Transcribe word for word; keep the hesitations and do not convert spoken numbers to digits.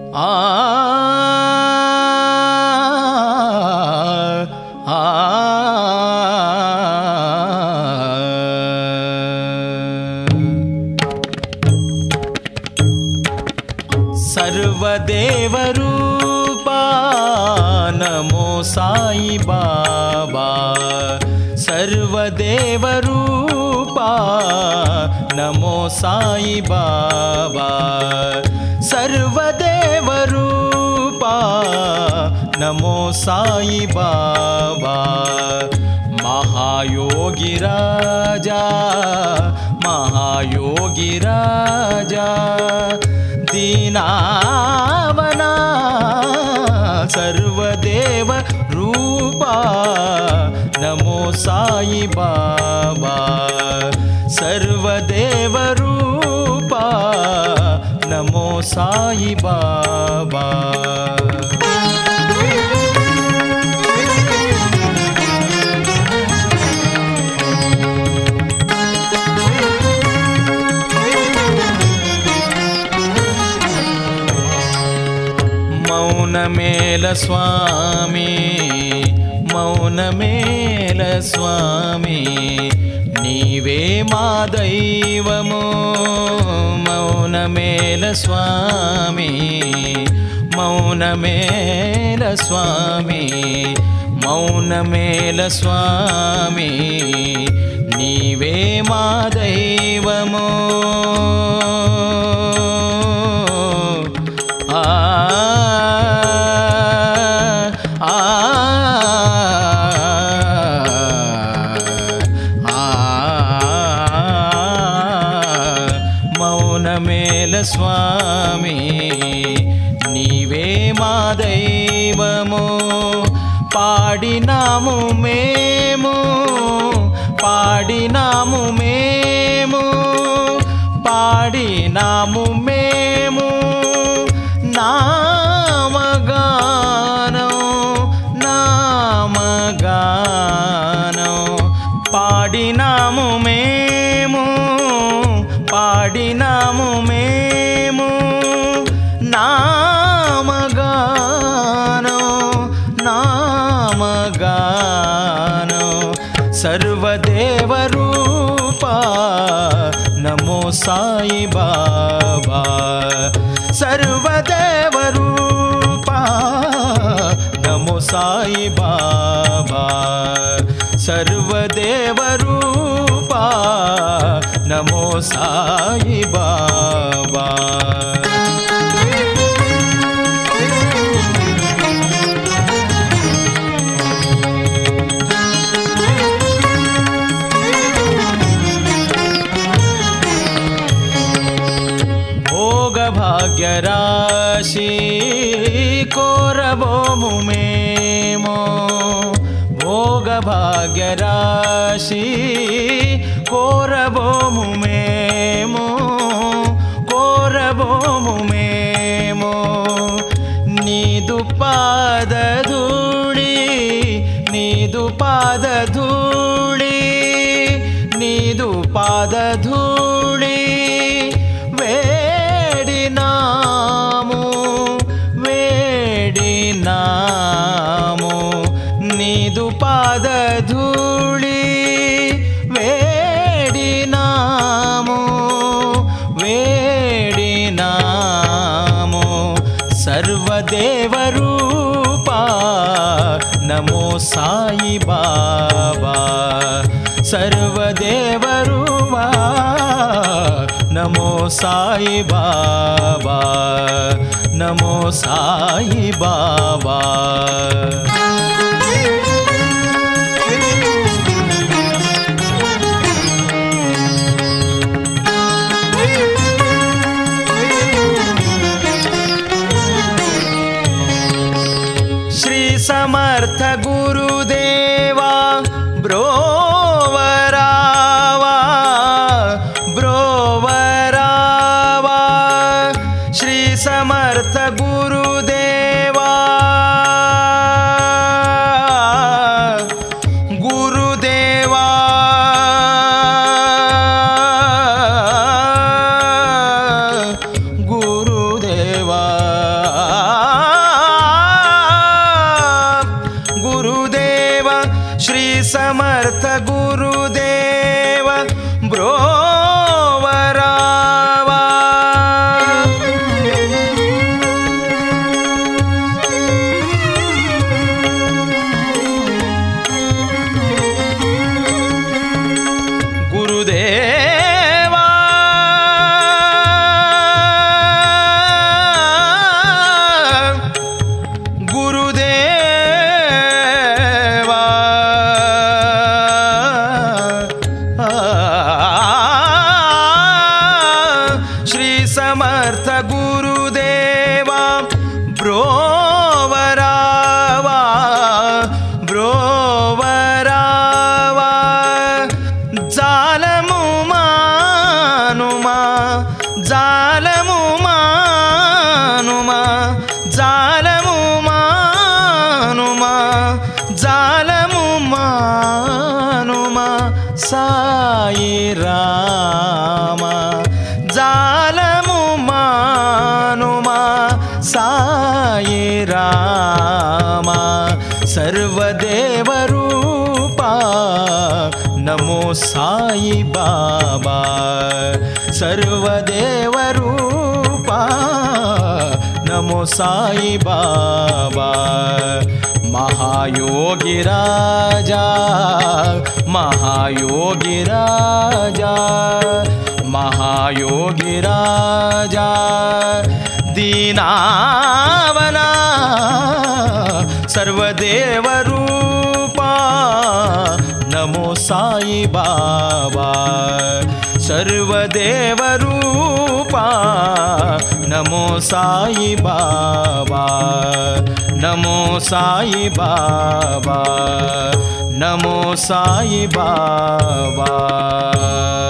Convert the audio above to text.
ఆ ఆ సర్వదేవ రూపా నమో సాయి బాబా సర్వదేవ రూపా నమో సాయి బాబా సర్వదేవ రూపా నమో సాయి బాబా మహాయోగి రాజా మహాయోగి రాజా దీనావనా సర్వదేవ రూపా నమో సాయి బాబా సర్వదేవ రూపా నమో సాయి బాబా మౌనమేల స్వామి మౌనమేల స్వామి నీవే మా దైవము మౌనమేల స్వామి మౌనమేల స్వామి మౌనమేల స్వామి నీవే మా దైవము ఆ మౌనమేల స్వామి నీవే మా దైవము పాడినాము మేము పాడినాము మేము పాడినాము మేము నామగానం నామగానం పాడినాము మేము పాడినాము మేము నామగానం నామగానం సర్వదేవ రూపా నమో సాయి బాబా సర్వదేవ రూపా నమో సాయి బాబా సర్వదేవ రూపా నమో సాయి బాబా భాగ్యరాశి కోరబోము మేము భోగ భాగ్యరాశి కోరబోము మేము కోరబోము మేము నీదు పాదధూళి నీదు పాదధూళి నీదు పాదధూళి వేడినాము వేడినాము నీదు పాదధూళి వేడినాము వేడినాము సర్వదేవ రూపా నమో సాయి బాబా సర్వదేవ రూపా నమో సాయి బాబా నమో సాయి బాబా శ్రీ సమర్థ గురుదేవా బ్రోవరావా బ్రోవరావా శ్రీ సమర్థ గురుదేవా గురుదేవా గురుదేవా गुरुदेवा ब्रोवरावा ब्रोवरावा जालमु मानुमा जालमु मानुमा जालमु मानुमा जालमु मानुमा साई रामा जालमु मानुमा साई रामा सर्वदेवरूपा नमो साई बाबा सर्वदेवरूपा नमो साई बाबा महायोगी राजा महायोगी राजा महायोगी राजा दीनावना सर्वदेवरूपा नमो साई बाबा सर्वदेवरूपा नमो साई बाबा नमो साई बाबा नमो साई बाबा।